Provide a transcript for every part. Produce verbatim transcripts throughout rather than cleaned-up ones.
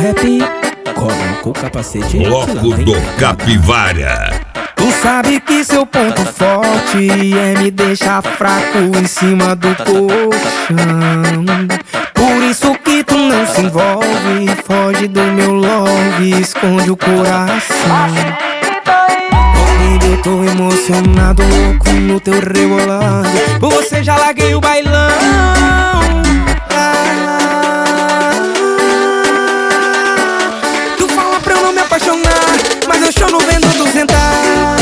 rap, coloca o capacete. Bloco do Capivara. Tu sabe que seu ponto forte é me deixar fraco em cima do colchão. Por isso que tu não se envolve, foge do meu love, esconde o coração. Eu tô emocionado, louco no teu rebolado. Por você já larguei o bailão. ah, Tu fala pra eu não me apaixonar, mas eu choro vendo tu sentar.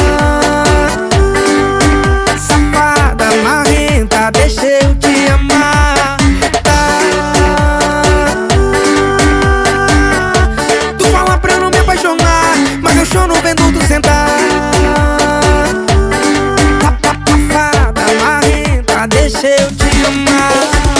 Safada, marrenta, deixa eu te amar. Tu fala pra eu não me apaixonar, mas eu choro vendo tu sentar. Deixa eu te amar.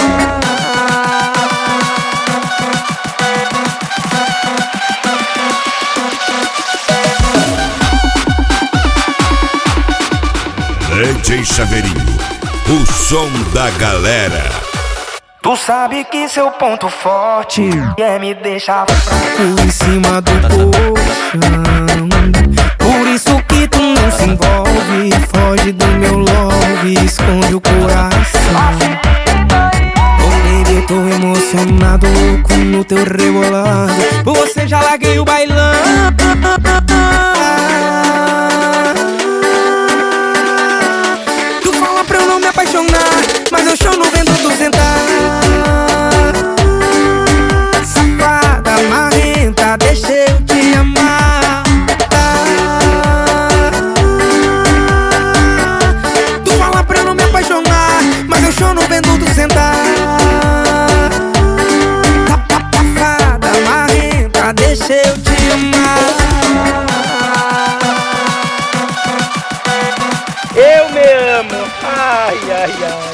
D J Chaveirinho, o som da galera. Tu sabe que seu ponto forte é me deixar fraco em cima do colchão. Por isso que tu não se envolve, foge do meu love, esconde o coração. Oh baby, eu tô emocionado, louco no teu rebolado. Por você já larguei o bailão. Tu fala pra eu não me apaixonar, mas eu choro vendo tu sentar. Safada, marrenta, deixa eu te amar. Tu fala pra eu não me apaixonar, mas eu choro vendo tu sentar. Safada, marrenta, deixa eu te amar. Eu me amo, ai, ai, ai.